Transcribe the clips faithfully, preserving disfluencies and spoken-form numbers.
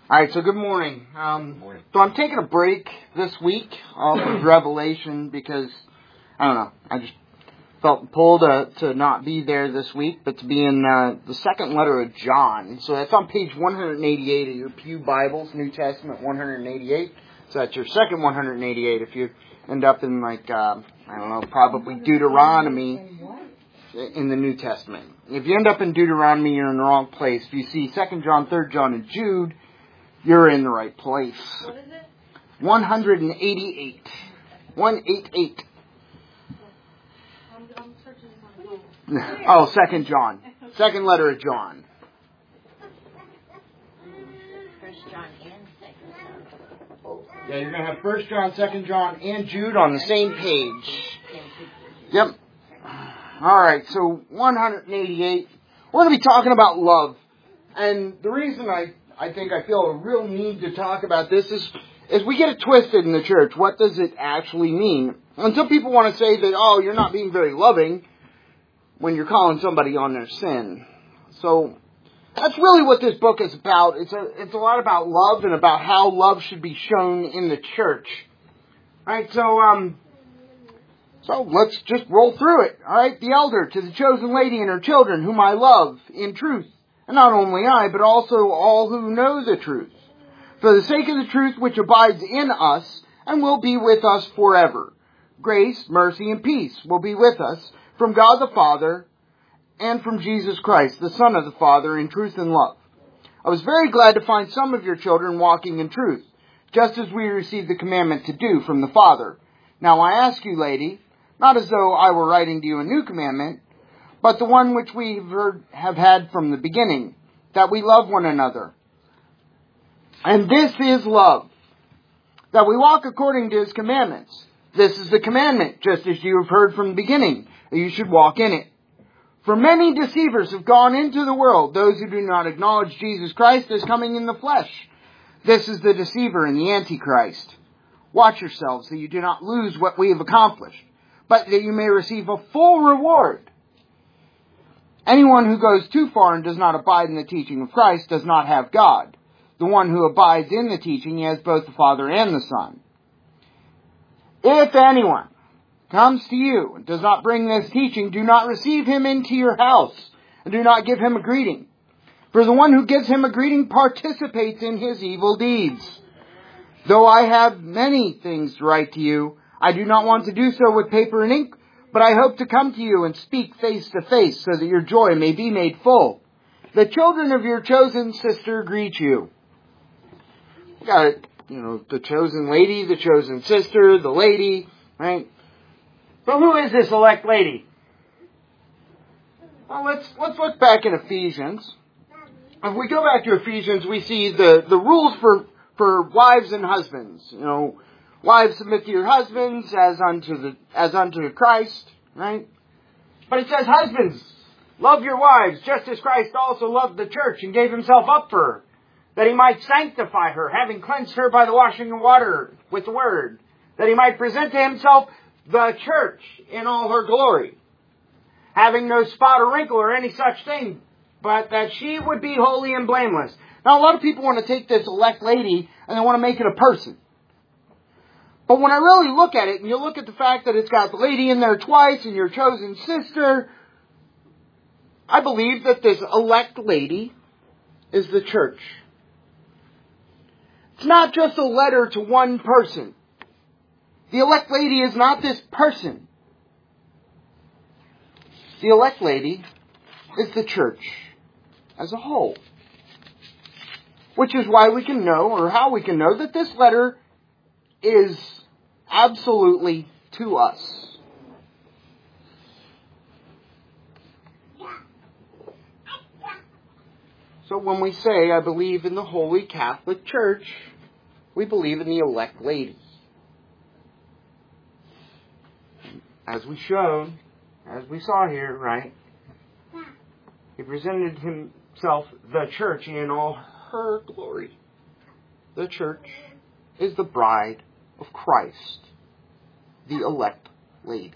All right, so good morning. Um, Good morning. So I'm taking a break this week off of Revelation because, I don't know, I just felt pulled to, to not be there this week, but to be in uh, the second letter of John. So that's on page one eighty-eight of your Pew Bibles, New Testament one eighty-eight. So that's your second one eighty-eight if you end up in like, uh, I don't know, probably Deuteronomy in the New Testament. If you end up in Deuteronomy, you're in the wrong place. If you see Second John, Third John, and Jude, you're in the right place. What is it? one eighty-eight. one eighty-eight. I'm, I'm searching my phone. Oh, Second John. Second letter of John. First John and Second John. Yeah, you're going to have First John, Second John, and Jude on the same page. Yep. All right, so one eighty-eight. We're going to be talking about love. And the reason I, I think I feel a real need to talk about this is, is we get it twisted in the church. What does it actually mean? And some people want to say that, oh, you're not being very loving when you're calling somebody on their sin. So that's really what this book is about. It's a, it's a lot about love and about how love should be shown in the church. All right, so, um, so let's just roll through it. All right, the elder to the chosen lady and her children, whom I love in truth. And not only I, but also all who know the truth. For the sake of the truth which abides in us and will be with us forever. Grace, mercy, and peace will be with us from God the Father and from Jesus Christ, the Son of the Father, in truth and love. I was very glad to find some of your children walking in truth, just as we received the commandment to do from the Father. Now I ask you, lady, not as though I were writing to you a new commandment, but the one which we have heard, have had from the beginning, that we love one another. And this is love, that we walk according to His commandments. This is the commandment, just as you have heard from the beginning, that you should walk in it. For many deceivers have gone into the world, those who do not acknowledge Jesus Christ as coming in the flesh. This is the deceiver and the Antichrist. Watch yourselves, that you do not lose what we have accomplished, but that you may receive a full reward. Anyone who goes too far and does not abide in the teaching of Christ does not have God. The one who abides in the teaching, he has both the Father and the Son. If anyone comes to you and does not bring this teaching, do not receive him into your house, and do not give him a greeting. For the one who gives him a greeting participates in his evil deeds. Though I have many things to write to you, I do not want to do so with paper and ink, but I hope to come to you and speak face to face, so that your joy may be made full. The children of your chosen sister greet you. We got it, you know, the chosen lady, the chosen sister, the lady, right? But who is this elect lady? Well, let's let's look back in Ephesians. If we go back to Ephesians, we see the, the rules for, for wives and husbands. You know, wives, submit to your husbands as unto the as unto Christ, right? But it says, husbands, love your wives, just as Christ also loved the church and gave himself up for her, that he might sanctify her, having cleansed her by the washing of water with the word, that he might present to himself the church in all her glory, having no spot or wrinkle or any such thing, but that she would be holy and blameless. Now, a lot of people want to take this elect lady and they want to make it a person. But when I really look at it, and you look at the fact that it's got the lady in there twice and your chosen sister, I believe that this elect lady is the church. It's not just a letter to one person. The elect lady is not this person. The elect lady is the church as a whole. Which is why we can know, or how we can know, that this letter is absolutely to us. So when we say, I believe in the Holy Catholic Church, we believe in the elect lady. As we showed, as we saw here, right? He presented himself, the church, in all her glory. The church is the bride of Christ, the elect lady.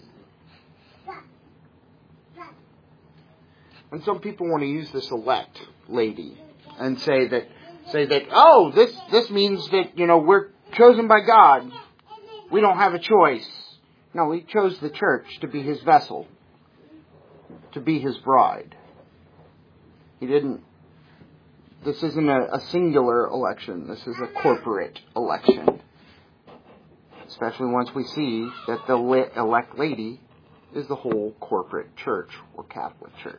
And some people want to use this elect lady and say that say that, oh, this, this means that, you know, we're chosen by God. We don't have a choice. No, He chose the church to be His vessel, to be His bride. He didn't, this isn't a, a singular election. This is a corporate election. Especially once we see that the elect lady is the whole corporate church or Catholic Church.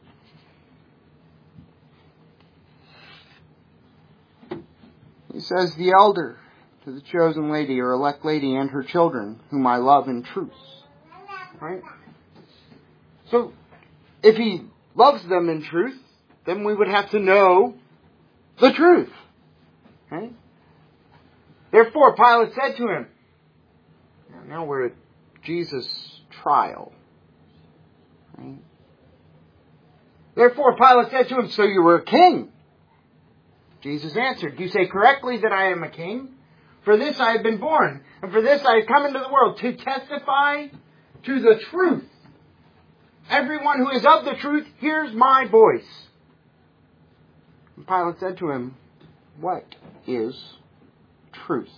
He says, the elder to the chosen lady or elect lady and her children, whom I love in truth. Right? So, if He loves them in truth, then we would have to know the truth. Right? Therefore, Pilate said to him, now we're at Jesus' trial. Right? Therefore, Pilate said to him, so you were a king? Jesus answered, you say correctly that I am a king. For this I have been born, and for this I have come into the world, to testify to the truth. Everyone who is of the truth hears my voice. And Pilate said to him, what is truth?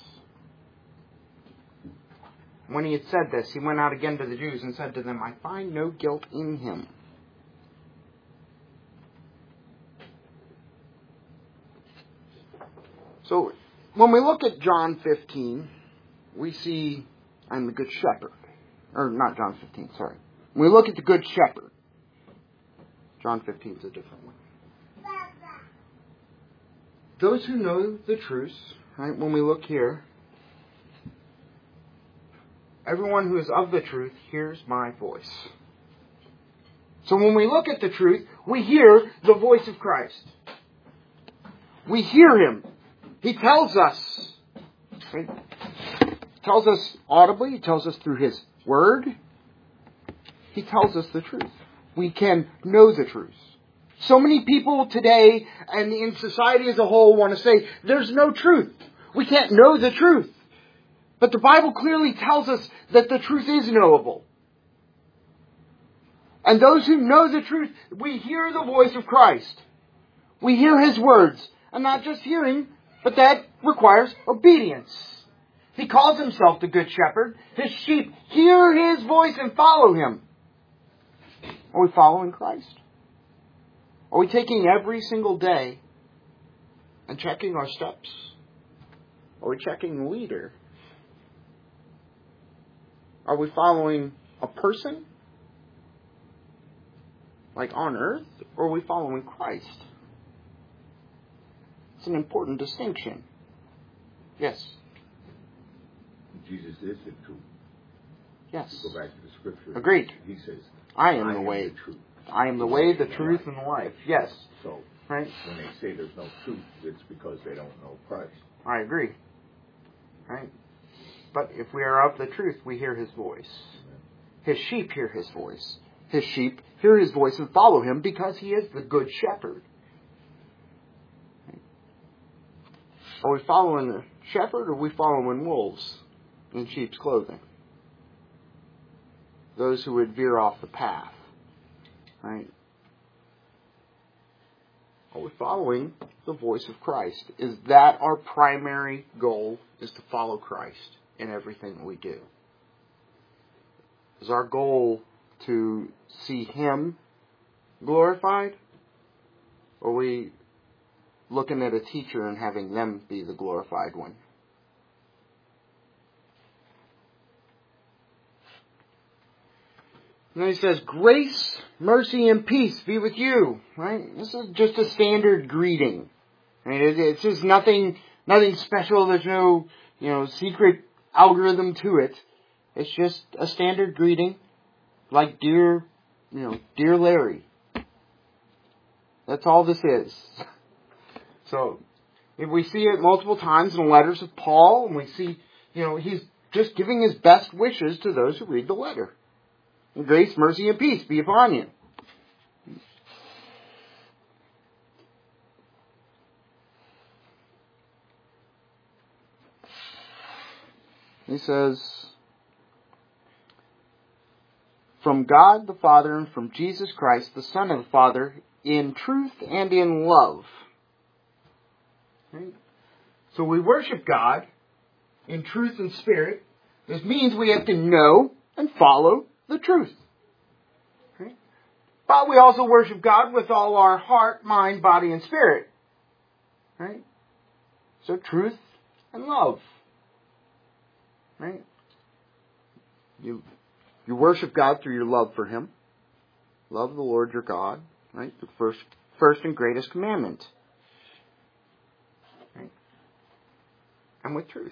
When he had said this, he went out again to the Jews and said to them, I find no guilt in him. So, when we look at John fifteen, we see, I'm the good shepherd. Or, not John fifteen, sorry. When we look at the good shepherd, John fifteen is a different one. Those who know the truth, right, when we look here, everyone who is of the truth hears my voice. So when we look at the truth, we hear the voice of Christ. We hear Him. He tells us. Right? He tells us audibly. He tells us through His Word. He tells us the truth. We can know the truth. So many people today and in society as a whole want to say, there's no truth. We can't know the truth. But the Bible clearly tells us that the truth is knowable. And those who know the truth, we hear the voice of Christ. We hear His words. And not just hearing, but that requires obedience. He calls Himself the Good Shepherd. His sheep hear His voice and follow Him. Are we following Christ? Are we taking every single day and checking our steps? Are we checking the leader? Are we following a person, like on earth, or are we following Christ? It's an important distinction. Yes? Jesus is the truth. Yes. Go back to the scripture. Agreed. He says, I am I the am way. the truth. I am the way, the truth, and the life. Yes. So, right? when they say there's no truth, it's because they don't know Christ. I agree. Right? But if we are of the truth, we hear His voice. His sheep hear His voice. His sheep hear His voice and follow Him because He is the Good Shepherd. Are we following the shepherd or are we following wolves in sheep's clothing? Those who would veer off the path. Right? Are we following the voice of Christ? Is that our primary goal, is to follow Christ in everything that we do? Is our goal to see Him glorified? Or are we looking at a teacher and having them be the glorified one? And then he says, grace, mercy, and peace be with you. Right? This is just a standard greeting. I mean, it, it's just nothing, nothing special. There's no, you know, secret algorithm to it. It's just a standard greeting, like dear, you know, dear Larry. That's all this is. So, if we see it multiple times in the letters of Paul, and we see, you know, he's just giving his best wishes to those who read the letter. And grace, mercy, and peace be upon you. He says, from God the Father and from Jesus Christ, the Son of the Father, in truth and in love. Right? So we worship God in truth and spirit. This means we have to know and follow the truth. Right? But we also worship God with all our heart, mind, body, and spirit. Right? So truth and love. Right? You, you worship God through your love for Him. Love the Lord your God. Right? The first, first and greatest commandment. Right? And with truth.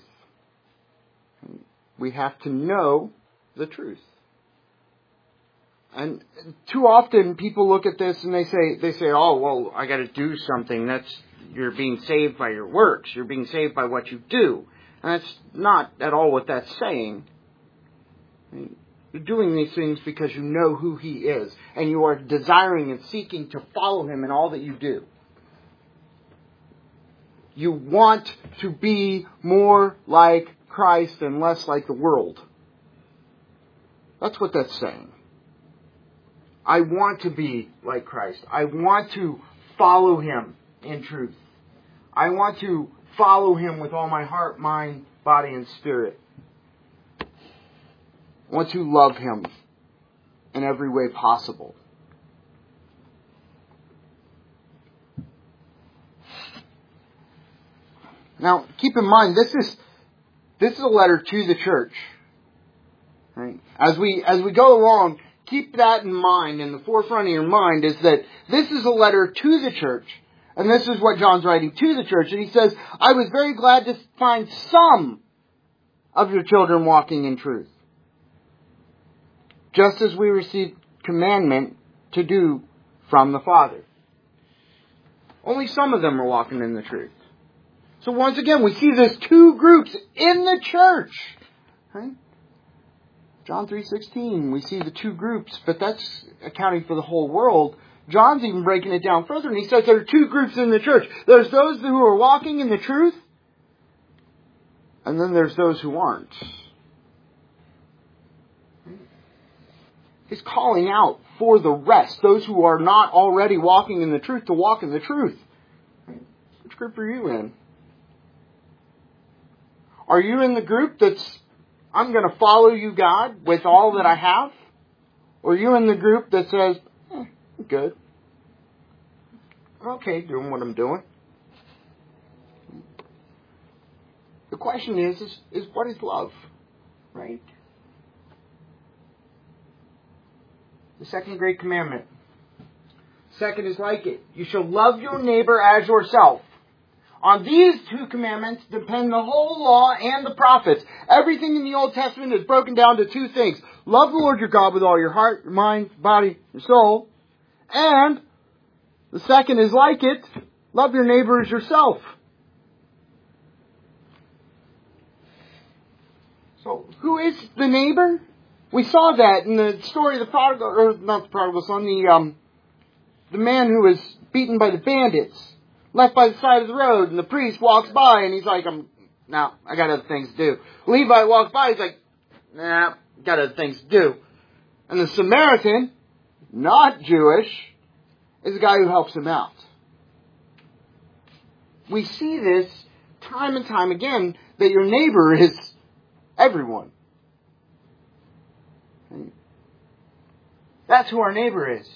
We have to know the truth. And too often people look at this and they say, they say, oh, well, I got to do something. That's, you're being saved by your works. You're being saved by what you do. And that's not at all what that's saying. You're doing these things because you know who He is. And you are desiring and seeking to follow Him in all that you do. You want to be more like Christ and less like the world. That's what that's saying. I want to be like Christ. I want to follow Him in truth. I want to follow Him with all my heart, mind, body, and spirit. I want to love Him in every way possible. Now, keep in mind, this is this is a letter to the church. Right? As we as we go along, keep that in mind. In the forefront of your mind is that this is a letter to the church, and this is what John's writing to the church. And he says, "I was very glad to find some of your children walking in truth, just as we received commandment to do from the Father." Only some of them are walking in the truth. So once again, we see there's two groups in the church. Right? John three sixteen, we see the two groups, but that's accounting for the whole world. John's even breaking it down further, and he says there are two groups in the church. There's those who are walking in the truth, and then there's those who aren't. He's calling out for the rest, those who are not already walking in the truth, to walk in the truth. Which group are you in? Are you in the group that's, I'm going to follow you, God, with all that I have? Or are you in the group that says, eh, I'm good. I'm okay doing what I'm doing. The question is, is, is what is love? Right? The second great commandment. Second is like it. You shall love your neighbor as yourself. On these two commandments depend the whole law and the prophets. Everything in the Old Testament is broken down to two things. Love the Lord your God with all your heart, your mind, body, your soul. And the second is like it. Love your neighbor as yourself. So, who is the neighbor? We saw that in the story of the prodigal, or not the prodigal son, the, um, the man who was beaten by the bandits. Left by the side of the road, and the priest walks by, and he's like, I'm, nah, I got other things to do. Levi walks by, he's like, nah, got other things to do. And the Samaritan, not Jewish, is the guy who helps him out. We see this time and time again, that your neighbor is everyone. That's who our neighbor is.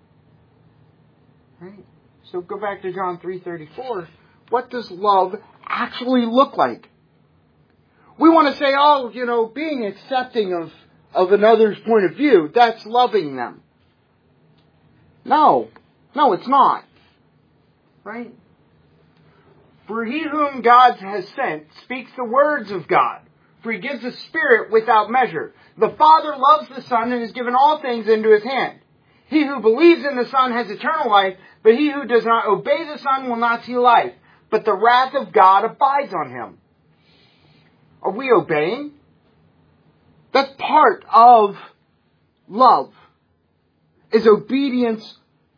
Right? So go back to John three thirty-four. What does love actually look like? We want to say, oh, you know, being accepting of, of another's point of view, that's loving them. No. No, it's not. Right? For he whom God has sent speaks the words of God. For he gives the Spirit without measure. The Father loves the Son and has given all things into his hand. He who believes in the Son has eternal life, but he who does not obey the Son will not see life, but the wrath of God abides on him. Are we obeying? That's part of love, is obedience.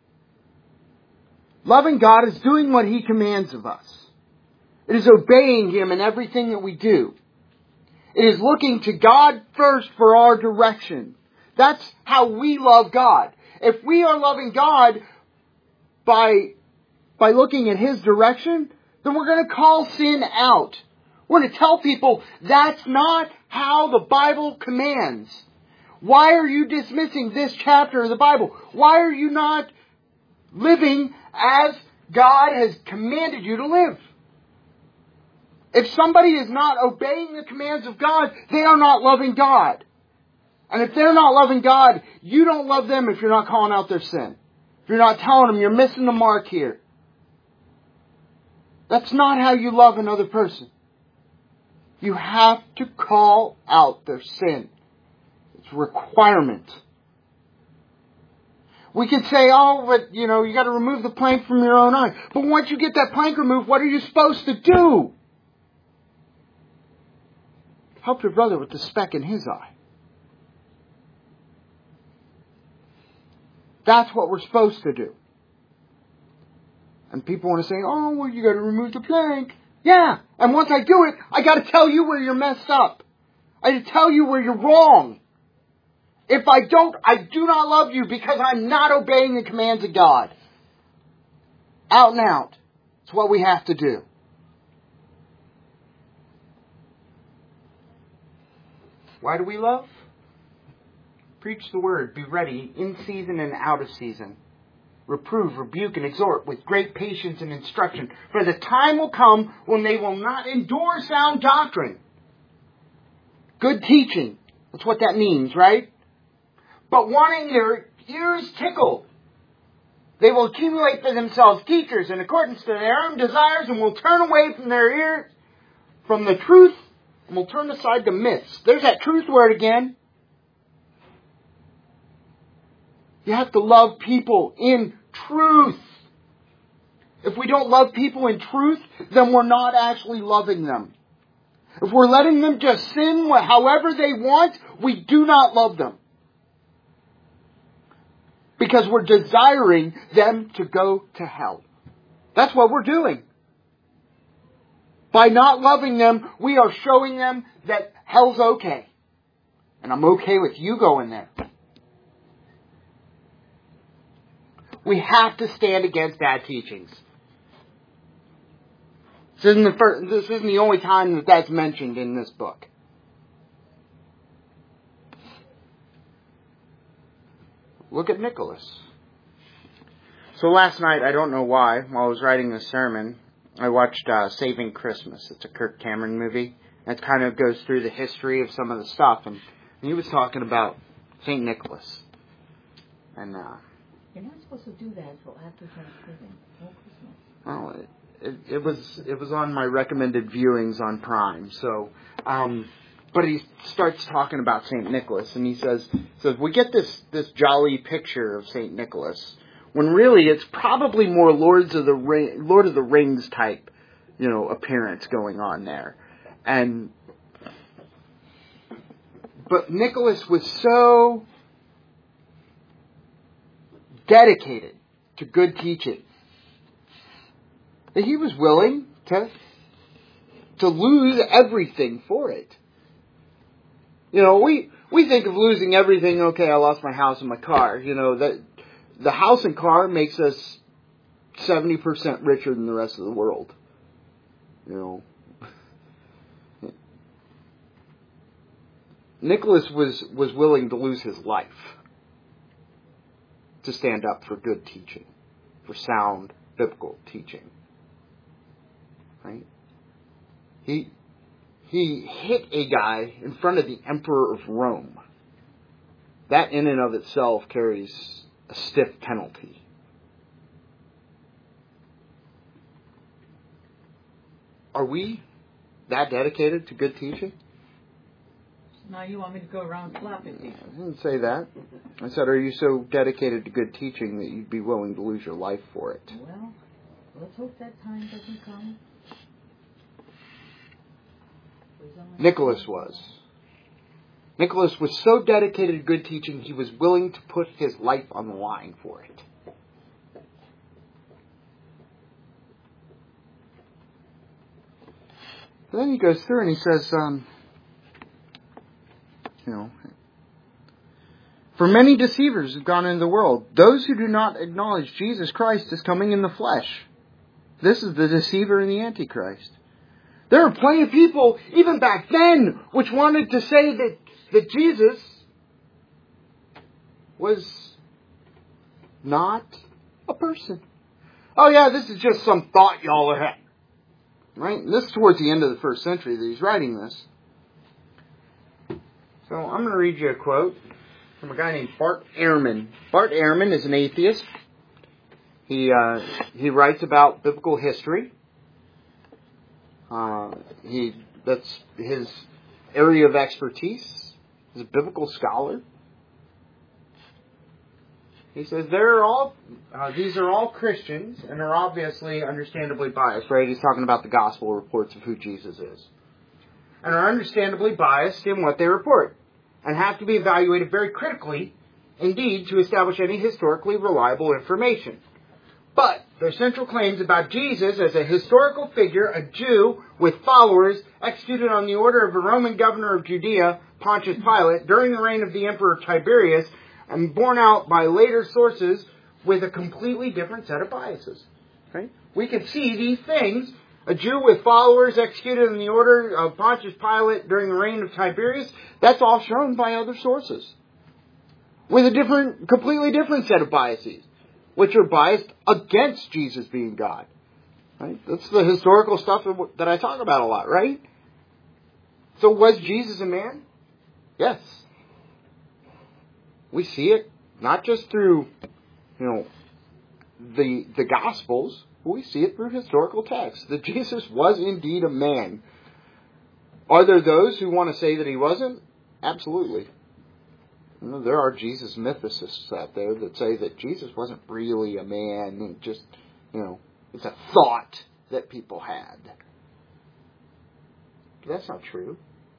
Loving God is doing what He commands of us. It is obeying Him in everything that we do. It is looking to God first for our direction. That's how we love God. If we are loving God by, by looking at His direction, then we're going to call sin out. We're going to tell people that's not how the Bible commands. Why are you dismissing this chapter of the Bible? Why are you not living as God has commanded you to live? If somebody is not obeying the commands of God, they are not loving God. And if they're not loving God, you don't love them if you're not calling out their sin. If you're not telling them you're missing the mark here. That's not how you love another person. You have to call out their sin. It's a requirement. We could say, oh, but, you know, you got to remove the plank from your own eye. But once you get that plank removed, what are you supposed to do? Help your brother with the speck in his eye. That's what we're supposed to do. And people want to say, oh, well, you got to remove the plank. Yeah, and once I do it, I got to tell you where you're messed up. I got to tell you where you're wrong. If I don't, I do not love you because I'm not obeying the commands of God. Out and out. It's what we have to do. Why do we love? Preach the word. Be ready in season and out of season. Reprove, rebuke, and exhort with great patience and instruction. For the time will come when they will not endure sound doctrine. Good teaching. That's what that means, right? But wanting their ears tickled. They will accumulate for themselves teachers in accordance to their own desires and will turn away from their ears, from the truth, and will turn aside to myths. There's that truth word again. You have to love people in truth. If we don't love people in truth, then we're not actually loving them. If we're letting them just sin however they want, we do not love them. Because we're desiring them to go to hell. That's what we're doing. By not loving them, we are showing them that hell's okay. And I'm okay with you going there. We have to stand against bad teachings. This isn't the first, this isn't the only time that that's mentioned in this book. Look at Nicholas. So last night, I don't know why, while I was writing this sermon, I watched uh, Saving Christmas. It's a Kirk Cameron movie. And it kind of goes through the history of some of the stuff. And he was talking about Saint Nicholas. And, uh... You're not supposed to do that until after Thanksgiving. No Christmas. Well, it, it, it was it was on my recommended viewings on Prime. So, um... But he starts talking about Saint Nicholas, and he says, says we get this, this jolly picture of Saint Nicholas, when really it's probably more Lords of the Ring, Lord of the Rings type, you know, appearance going on there. And but Nicholas was so dedicated to good teaching that he was willing to to lose everything for it. You know, we, we think of losing everything, okay, I lost my house and my car. You know, that the house and car makes us seventy percent richer than the rest of the world. You know. Nicholas was, was willing to lose his life to stand up for good teaching, for sound biblical teaching. Right? He... He hit a guy in front of the Emperor of Rome. That in and of itself carries a stiff penalty. Are we that dedicated to good teaching? Now you want me to go around slapping people. I didn't say that. I said, are you so dedicated to good teaching that you'd be willing to lose your life for it? Well, let's hope that time doesn't come. Nicholas was. Nicholas was so dedicated to good teaching, he was willing to put his life on the line for it. Then he goes through and he says, um, you know, for many deceivers have gone into the world, those who do not acknowledge Jesus Christ as coming in the flesh. This is the deceiver and the Antichrist. There are plenty of people, even back then, which wanted to say that, that Jesus was not a person. Oh yeah, this is just some thought y'all are having. Right? And this is towards the end of the first century that he's writing this. So I'm going to read you a quote from a guy named Bart Ehrman. Bart Ehrman is an atheist. He uh, he writes about biblical history. Uh, he that's his area of expertise. He's a biblical scholar. He says they're all uh, these are all Christians and are obviously understandably biased. Right? He's talking about the gospel reports of who Jesus is, and are understandably biased in what they report, and have to be evaluated very critically, indeed, to establish any historically reliable information. But their central claims about Jesus as a historical figure, a Jew with followers, executed on the order of a Roman governor of Judea, Pontius Pilate, during the reign of the Emperor Tiberius, and borne out by later sources with a completely different set of biases. Right? We can see these things. A Jew with followers executed in the order of Pontius Pilate during the reign of Tiberius. That's all shown by other sources. With a different, completely different set of biases, which are biased against Jesus being God. Right? That's the historical stuff that I talk about a lot, right? So was Jesus a man? Yes. We see it not just through, you know, the the Gospels, but we see it through historical texts, that Jesus was indeed a man. Are there those who want to say that he wasn't? Absolutely. You know, there are Jesus mythicists out there that say that Jesus wasn't really a man, and just, you know, it's a thought that people had. But that's not true.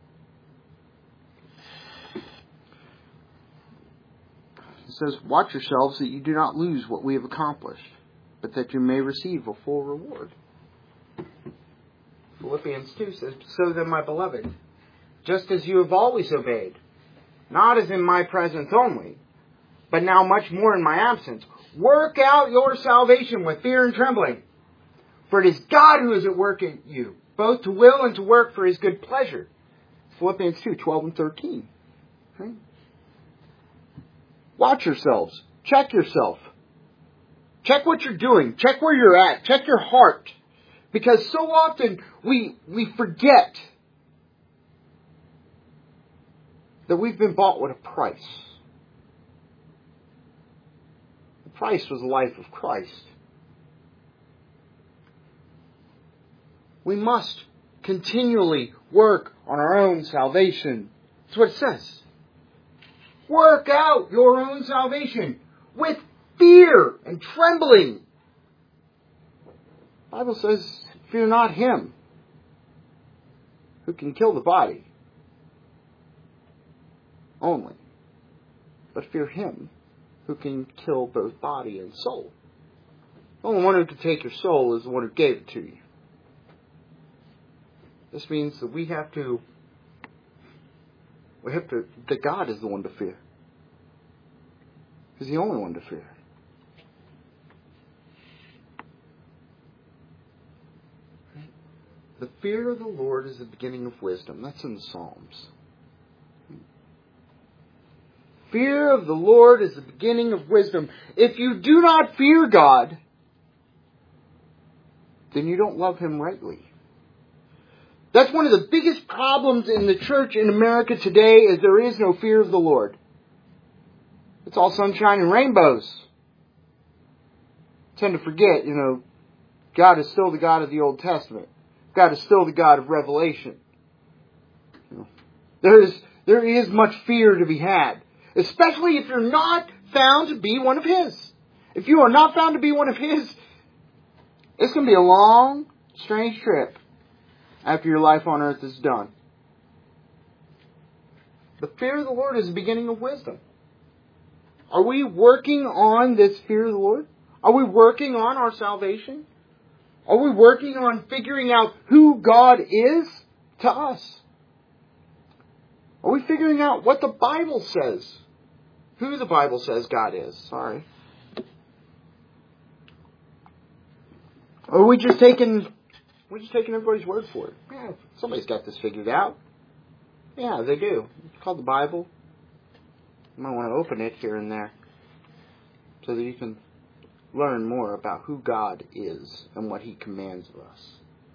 It says, watch yourselves that you do not lose what we have accomplished, but that you may receive a full reward. Philippians two says, so then, my beloved, just as you have always obeyed, not as in my presence only, but now much more in my absence, work out your salvation with fear and trembling. For it is God who is at work in you, both to will and to work for his good pleasure. Philippians two, twelve and thirteen. Okay? Watch yourselves. Check yourself. Check what you're doing. Check where you're at. Check your heart. Because so often we we forget that we've been bought with a price. The price was the life of Christ. We must continually work on our own salvation. That's what it says. Work out your own salvation with fear and trembling. The Bible says, fear not him who can kill the body only, but fear him who can kill both body and soul. The only one who can take your soul is the one who gave it to you. This means that we have to, we have to, that God is the one to fear. He's the only one to fear. The fear of the Lord is the beginning of wisdom. That's in the Psalms. Fear of the Lord is the beginning of wisdom. If you do not fear God, then you don't love him rightly. That's one of the biggest problems in the church in America today, is there is no fear of the Lord. It's all sunshine and rainbows. Tend to forget, you know, God is still the God of the Old Testament. God is still the God of Revelation. You know, there is there is much fear to be had, especially if you're not found to be one of his. If you are not found to be one of his, it's going to be a long, strange trip after your life on earth is done. The fear of the Lord is the beginning of wisdom. Are we working on this fear of the Lord? Are we working on our salvation? Are we working on figuring out who God is to us? Are we figuring out what the Bible says? Who the Bible says God is? Sorry. Or are we just taking, we just taking everybody's word for it? Yeah, somebody's got this figured out. Yeah, they do. It's called the Bible. You might want to open it here and there so that you can learn more about who God is and what He commands of us.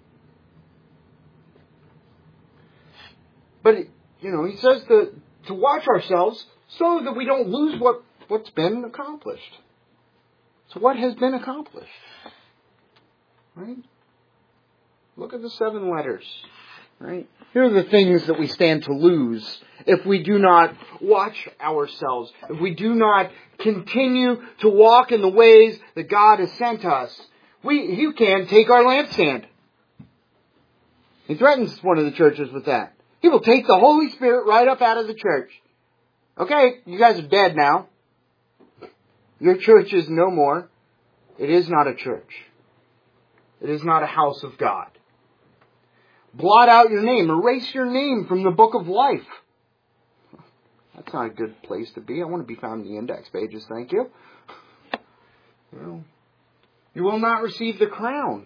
But, you know, He says that to watch ourselves so that we don't lose what, what's been accomplished. So what has been accomplished? Right? Look at the seven letters. Right? Here are the things that we stand to lose if we do not watch ourselves, if we do not continue to walk in the ways that God has sent us. We, you can take our lampstand. He threatens one of the churches with that. He will take the Holy Spirit right up out of the church. Okay, you guys are dead now. Your church is no more. It is not a church. It is not a house of God. Blot out your name. Erase your name from the book of life. That's not a good place to be. I want to be found in the index pages, thank you. You know, you will not receive the crown.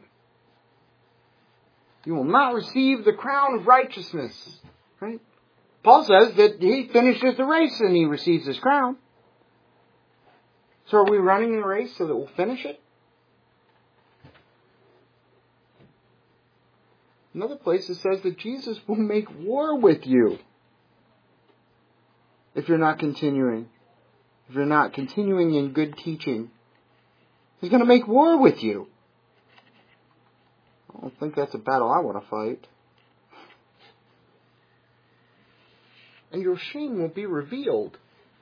You will not receive the crown of righteousness. Right? Paul says that he finishes the race and he receives his crown. So are we running the race so that we'll finish it? Another place it says that Jesus will make war with you if you're not continuing. If you're not continuing in good teaching. He's going to make war with you. I don't think that's a battle I want to fight. And your shame will be revealed.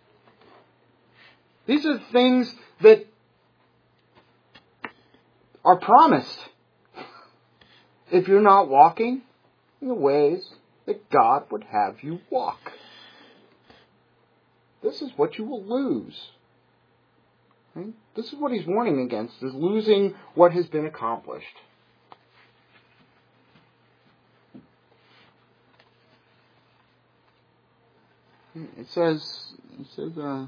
These are things that are promised if you're not walking in the ways that God would have you walk. This is what you will lose. Right? This is what he's warning against, is losing what has been accomplished. It says, it says uh,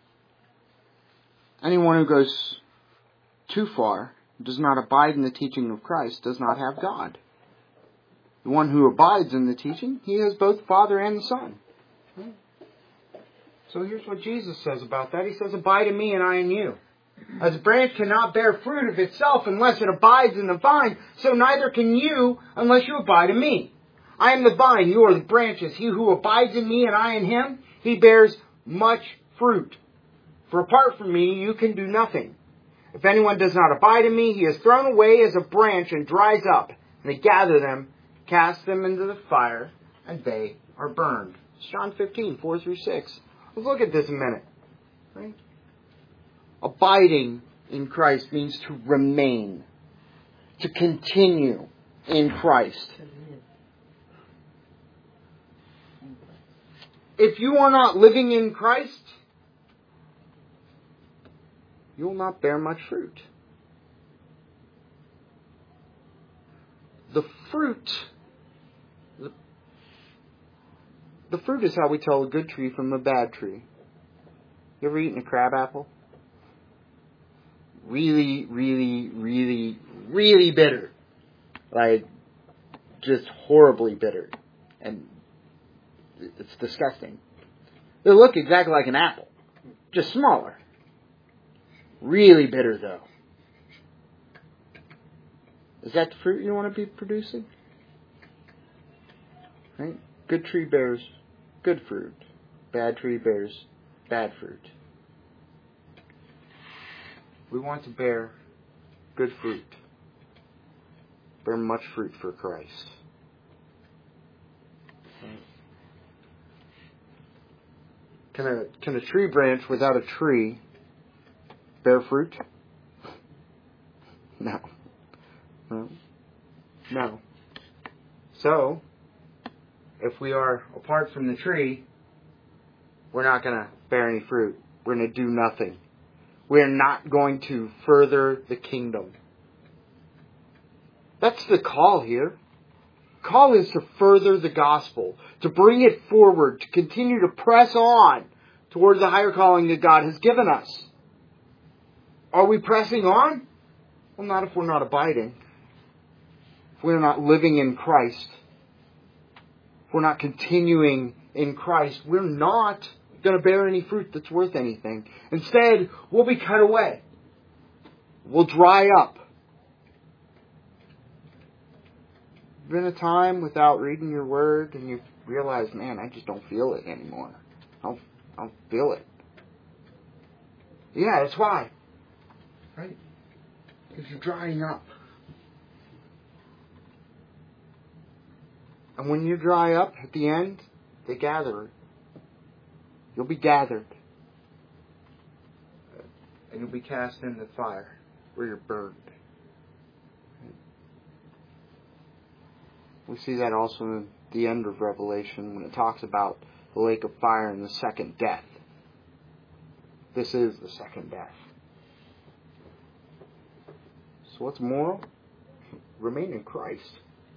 anyone who goes too far, does not abide in the teaching of Christ, does not have God. The one who abides in the teaching, he has both the Father and the Son. So here's what Jesus says about that. He says, abide in me and I in you. As a branch cannot bear fruit of itself unless it abides in the vine, so neither can you unless you abide in me. I am the vine, you are the branches. He who abides in me and I in him, he bears much fruit. For apart from me, you can do nothing. If anyone does not abide in me, he is thrown away as a branch and dries up. And they gather them, cast them into the fire, and they are burned. It's John fifteen, four through six. Let's look at this a minute. Right? Abiding in Christ means to remain, to continue in Christ. If you are not living in Christ, you will not bear much fruit. The fruit, the, the fruit is how we tell a good tree from a bad tree. You ever eaten a crab apple? Really, really, really, really bitter. Like, just horribly bitter. And it's disgusting. They look exactly like an apple, just smaller. Really bitter, though. Is that the fruit you want to be producing? Right? Good tree bears good fruit. Bad tree bears bad fruit. We want to bear good fruit. Bear much fruit for Christ. Can a, can a tree branch without a tree bear fruit? No. No. No. So, if we are apart from the tree, we're not going to bear any fruit. We're going to do nothing. We're not going to further the kingdom. That's the call here. Call is to further the gospel, to bring it forward, to continue to press on towards the higher calling that God has given us. Are we pressing on? Well, not if we're not abiding. if we're not living in Christ, if we're not continuing in Christ, we're not going to bear any fruit that's worth anything. Instead, we'll be cut away. We'll dry up. Been a time without reading your word and you realize, man, I just don't feel it anymore. I don't, I don't feel it. Yeah, that's why. Right? Because you're drying up. And when you dry up, at the end, they gather. You'll be gathered. And you'll be cast into the fire where you're burned. We see that also in the end of Revelation when it talks about the lake of fire and the second death. This is the second death. So what's moral? Remain in Christ.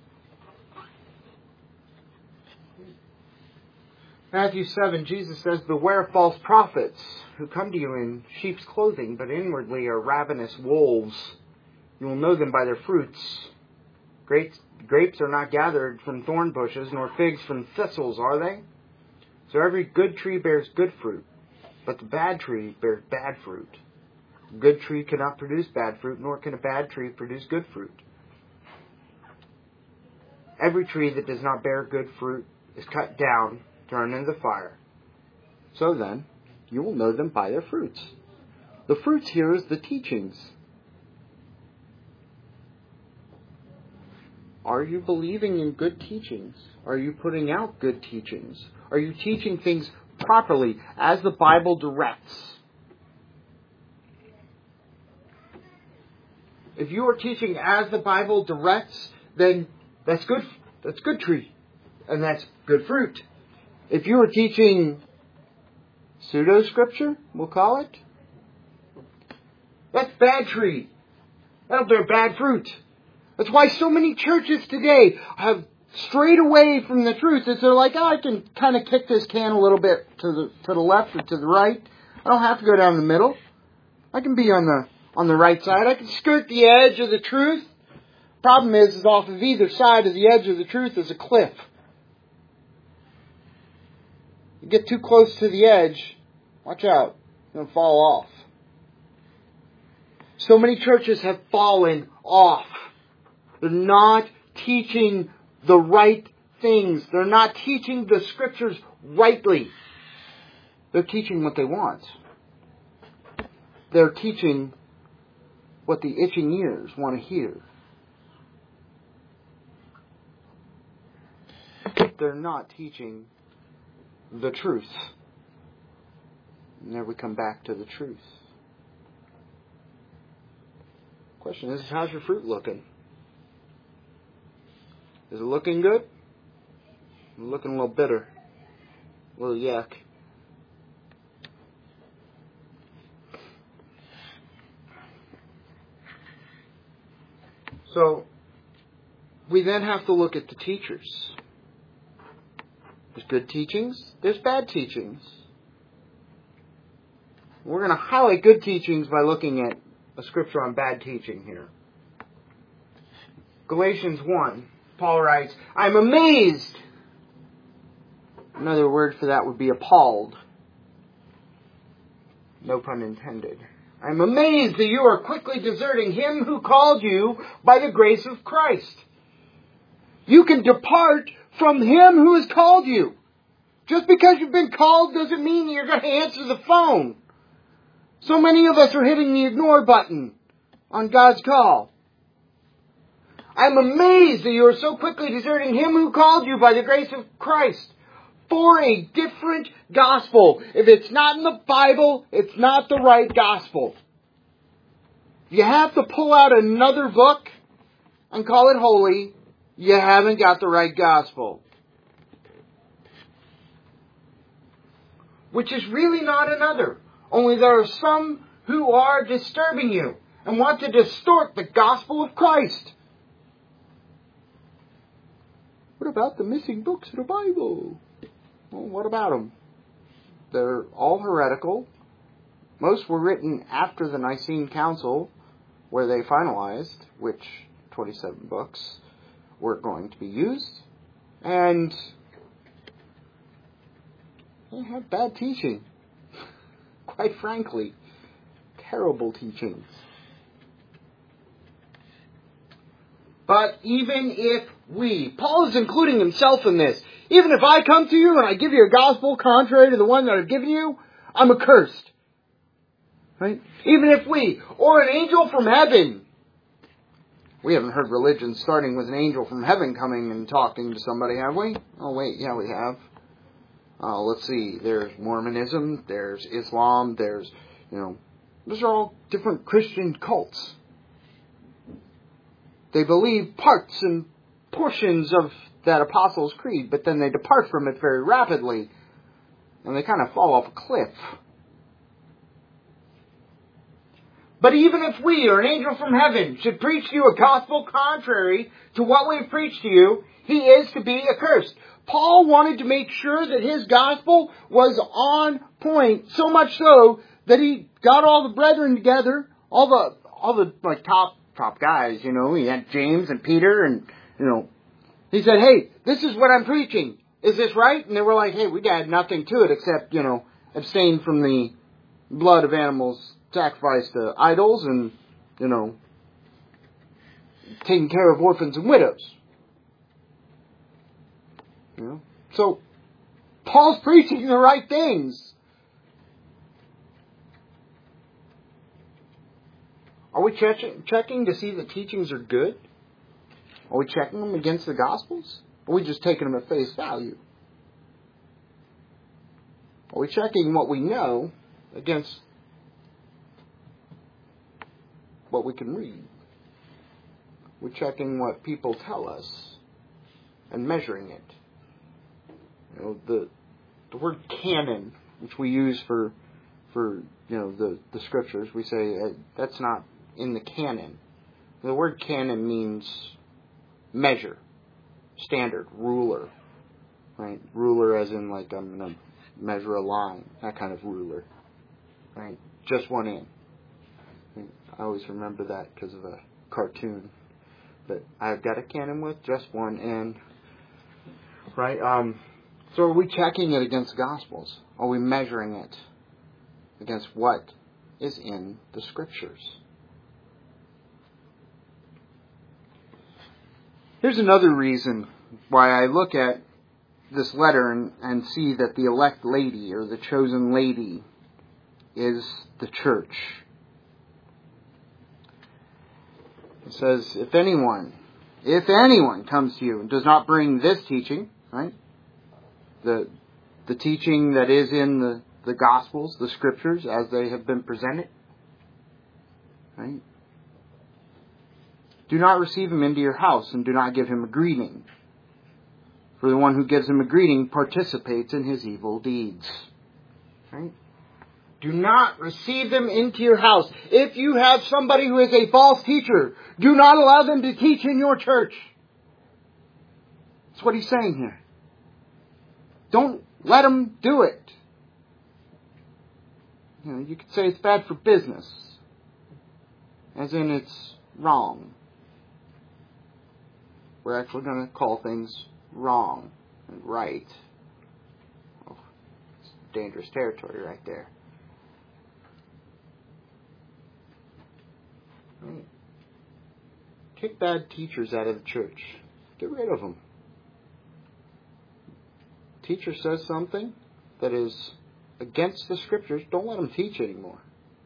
Matthew seven, Jesus says, "Beware of false prophets who come to you in sheep's clothing, but inwardly are ravenous wolves. You will know them by their fruits. Grapes, grapes are not gathered from thorn bushes, nor figs from thistles, are they? So every good tree bears good fruit, but the bad tree bears bad fruit. A good tree cannot produce bad fruit, nor can a bad tree produce good fruit. Every tree that does not bear good fruit is cut down, thrown into the fire. So then, you will know them by their fruits." The fruits here is the teachings. Are you believing in good teachings? Are you putting out good teachings? Are you teaching things properly as the Bible directs? If you are teaching as the Bible directs, then that's good. That's good tree. And that's good fruit. If you are teaching pseudo-scripture, we'll call it, that's bad tree. That'll bear bad fruit. That's why so many churches today have strayed away from the truth. Is they're like, oh, I can kind of kick this can a little bit to the to the left or to the right. I don't have to go down the middle. I can be on the on the right side. I can skirt the edge of the truth. Problem is, is off of either side of the edge of the truth is a cliff. You get too close to the edge, watch out, you're going to fall off. So many churches have fallen off. They're not teaching the right things. They're not teaching the Scriptures rightly. They're teaching what they want. They're teaching what the itching ears want to hear. They're not teaching the truth. And there we come back to the truth. Question is, how's your fruit looking? Is it looking good? Is it looking a little bitter? A little yuck? So, we then have to look at the teachers. There's good teachings, there's bad teachings. We're going to highlight good teachings by looking at a scripture on bad teaching here. Galatians one, Paul writes, "I'm amazed." Another word for that would be appalled. No pun intended. "I'm amazed that you are quickly deserting Him who called you by the grace of Christ." You can depart from Him who has called you. Just because you've been called doesn't mean you're going to answer the phone. So many of us are hitting the ignore button on God's call. "I'm amazed that you are so quickly deserting Him who called you by the grace of Christ for a different gospel." If it's not in the Bible, it's not the right gospel. You have to pull out another book and call it holy. You haven't got the right gospel. Which is really not another. Only there are some who are disturbing you and want to distort the gospel of Christ. What about the missing books of the Bible? Well, what about them? They're all heretical. Most were written after the Nicene Council, where they finalized which twenty-seven books were going to be used. And they had bad teaching. Quite frankly, terrible teachings. But even if we, Paul is including himself in this, even if I come to you and I give you a gospel contrary to the one that I've given you, I'm accursed. Right? Even if we, or an angel from heaven. We haven't heard religion starting with an angel from heaven coming and talking to somebody, have we? Oh wait, yeah we have. Uh, let's see, there's Mormonism, there's Islam, there's, you know, those are all different Christian cults. They believe parts and portions of that Apostles' Creed, but then they depart from it very rapidly, and they kind of fall off a cliff. But even if we, or an angel from heaven, should preach to you a gospel contrary to what we've preached to you, he is to be accursed. Paul wanted to make sure that his gospel was on point, so much so that he got all the brethren together, all the all the like top top guys, you know. He had James and Peter, and you know, he said, "Hey, this is what I'm preaching. Is this right?" And they were like, "Hey, we add nothing to it except, you know, abstain from the blood of animals sacrificed to idols, and you know, taking care of orphans and widows." You know? So, Paul's preaching the right things. Are we checking, checking to see the teachings are good? Are we checking them against the Gospels? Or are we just taking them at face value? Are we checking what we know against what we can read? We're checking what people tell us and measuring it. You know, the the word canon, which we use for for you know the, the scriptures, we say uh, that's not in the canon. The word canon means measure, standard, ruler, right? Ruler as in like I'm going to measure a line, that kind of ruler, right? Just one in. I always remember that because of a cartoon. But I've got a canon with just one in, right? Um, so are we checking it against the Gospels? Are we measuring it against what is in the Scriptures? Here's another reason why I look at this letter and, and see that the elect lady or the chosen lady is the church. It says, if anyone, if anyone comes to you and does not bring this teaching, right? The the teaching that is in the, the Gospels, the Scriptures, as they have been presented, right? Do not receive him into your house and do not give him a greeting. For the one who gives him a greeting participates in his evil deeds. Right? Do not receive them into your house. If you have somebody who is a false teacher, do not allow them to teach in your church. That's what he's saying here. Don't let them do it. You know, you could say it's bad for business. As in it's wrong. We're actually going to call things wrong and right. Oh, it's dangerous territory right there. Right. Kick bad teachers out of the church. Get rid of them. Teacher says something that is against the Scriptures, don't let them teach anymore.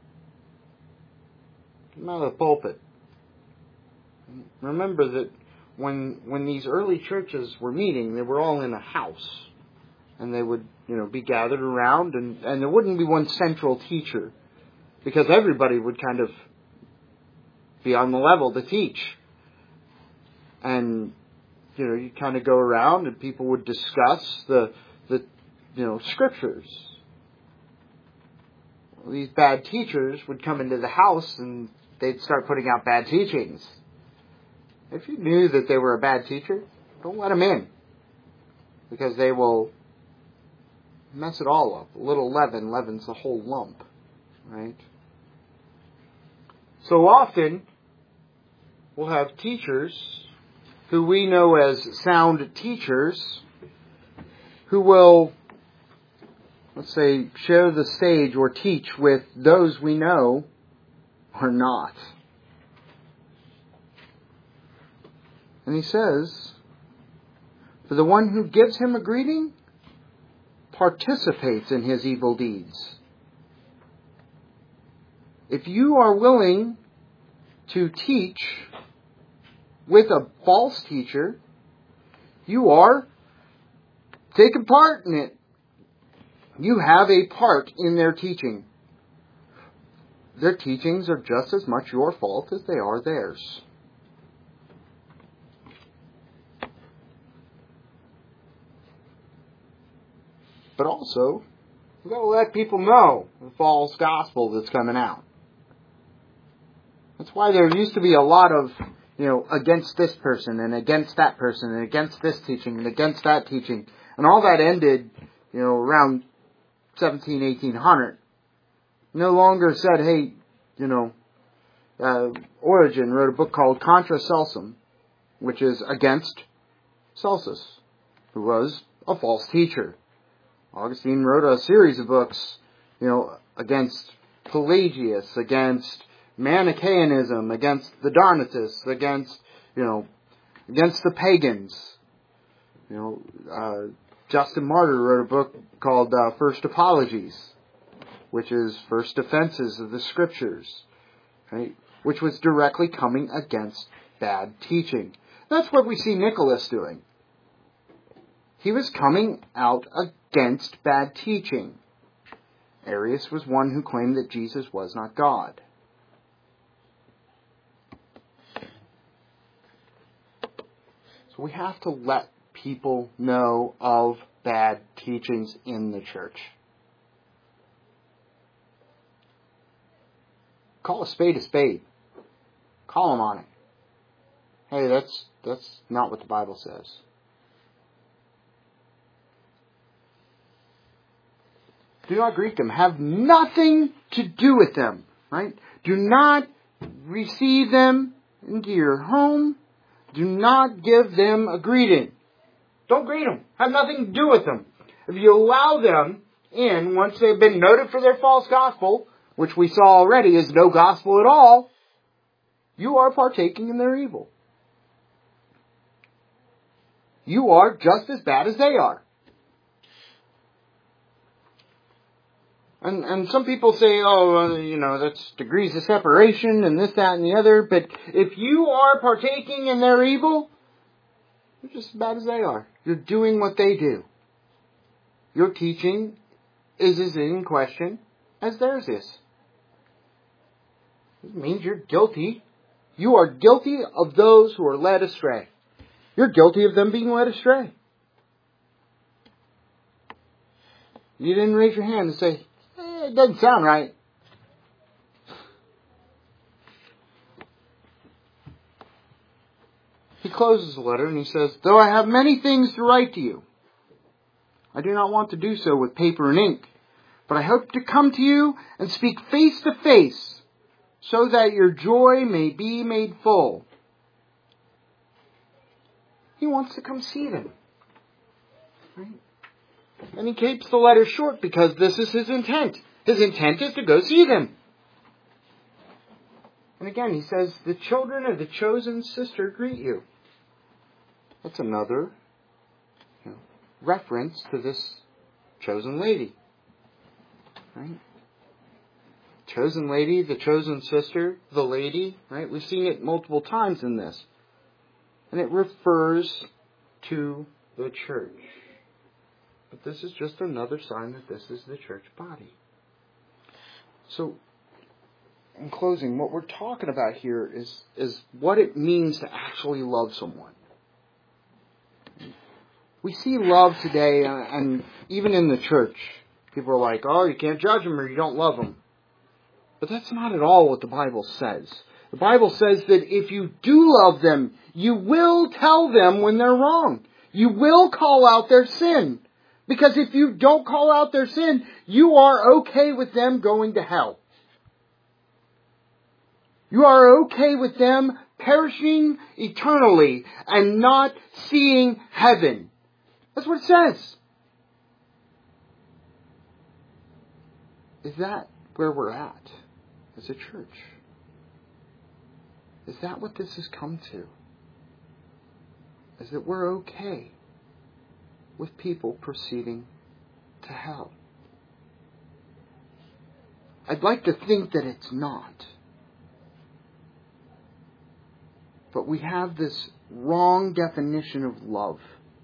Get them out of the pulpit. Remember that when when these early churches were meeting, they were all in a house. And they would, you know, be gathered around, and, and there wouldn't be one central teacher. Because everybody would kind of be on the level to teach. And, you know, you kind of go around and people would discuss the, the you know, Scriptures. Well, these bad teachers would come into the house and they'd start putting out bad teachings. If you knew that they were a bad teacher, don't let them in. Because they will mess it all up. A little leaven leavens the whole lump. Right? So often, we'll have teachers who we know as sound teachers, who will, let's say, share the stage or teach with those we know or not. And he says, for the one who gives him a greeting participates in his evil deeds. If you are willing to teach with a false teacher, you are taking part in it. You have a part in their teaching. Their teachings are just as much your fault as they are theirs. But also, we've got to let people know the false gospel that's coming out. That's why there used to be a lot of, you know, against this person and against that person and against this teaching and against that teaching. And all that ended, you know, around seventeen, eighteen hundred. No longer said, hey, you know, uh, Origen wrote a book called Contra Celsum, which is against Celsus, who was a false teacher. Augustine wrote a series of books, you know, against Pelagius, against Manichaeanism, against the Donatists, against, you know, against the pagans. You know, uh, Justin Martyr wrote a book called uh, First Apologies, which is first defenses of the Scriptures, right? Which was directly coming against bad teaching. That's what we see Nicholas doing. He was coming out against bad teaching. Arius was one who claimed that Jesus was not God. So we have to let people know of bad teachings in the church. Call a spade a spade. Call them on it. Hey, that's that's not what the Bible says. Do not greet them. Have nothing to do with them. Right? Do not receive them into your home. Do not give them a greeting. Don't greet them. Have nothing to do with them. If you allow them in, once they've been noted for their false gospel, which we saw already is no gospel at all, you are partaking in their evil. You are just as bad as they are. And and some people say, oh, uh, you know, that's degrees of separation and this, that, and the other. But if you are partaking in their evil, you're just as bad as they are. You're doing what they do. Your teaching is as in question as theirs is. It means you're guilty. You are guilty of those who are led astray. You're guilty of them being led astray. You didn't raise your hand and say, eh, it doesn't sound right. He closes the letter and he says, though I have many things to write to you, I do not want to do so with paper and ink, but I hope to come to you and speak face to face, so that your joy may be made full. He wants to come see them. Right? And he keeps the letter short because this is his intent. His intent is to go see them. And again, he says, the children of the chosen sister greet you. That's another you know, reference to this chosen lady. Right? Chosen lady, the chosen sister, the lady, right? We've seen it multiple times in this. And it refers to the church. But this is just another sign that this is the church body. So, in closing, what we're talking about here is, is what it means to actually love someone. We see love today, and even in the church, people are like, oh, you can't judge them or you don't love them. But that's not at all what the Bible says. The Bible says that if you do love them, you will tell them when they're wrong. You will call out their sin. Because if you don't call out their sin, you are okay with them going to hell. You are okay with them perishing eternally and not seeing heaven. That's what it says. Is that where we're at as a church? Is that what this has come to? Is that we're okay with people proceeding to hell? I'd like to think that it's not. But we have this wrong definition of love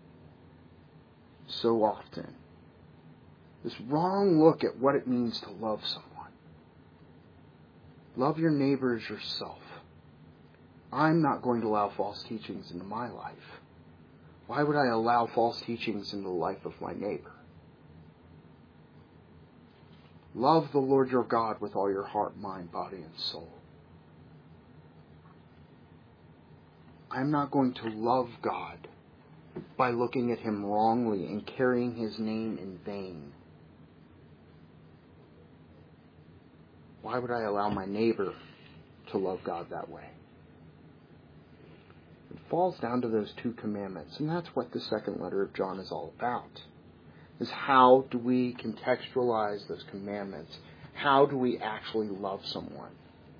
so often. This wrong look at what it means to love someone. Love your neighbor as yourself. I'm not going to allow false teachings into my life. Why would I allow false teachings into the life of my neighbor? Love the Lord your God with all your heart, mind, body, and soul. I'm not going to love God by looking at Him wrongly and carrying His name in vain. Why would I allow my neighbor to love God that way? It falls down to those two commandments, and that's what the second letter of John is all about. Is how do we contextualize those commandments? How do we actually love someone?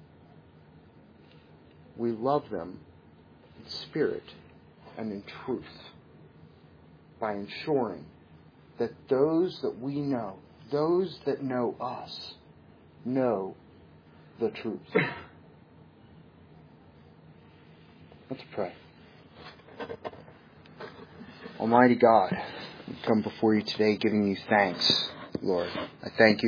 We love them in spirit and in truth by ensuring that those that we know, those that know us, know the truth. Let's pray. Almighty God, we come before you today giving you thanks, Lord. I thank you